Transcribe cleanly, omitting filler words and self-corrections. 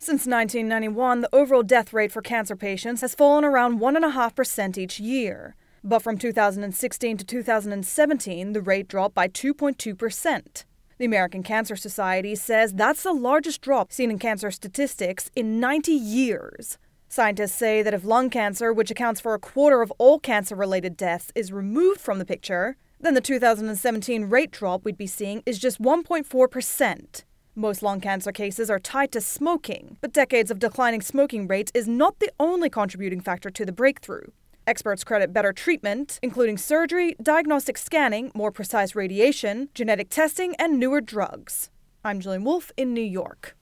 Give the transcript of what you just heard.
Since 1991, the overall death rate for cancer patients has fallen around 1.5% each year. But from 2016 to 2017, the rate dropped by 2.2%. The American Cancer Society says that's the largest drop seen in cancer statistics in 90 years. Scientists say that if lung cancer, which accounts for a quarter of all cancer-related deaths, is removed from the picture, then the 2017 rate drop we'd be seeing is just 1.4%. Most lung cancer cases are tied to smoking, but decades of declining smoking rates is not the only contributing factor to the breakthrough. Experts credit better treatment, including surgery, diagnostic scanning, more precise radiation, genetic testing, and newer drugs. I'm Jillian Wolfe in New York.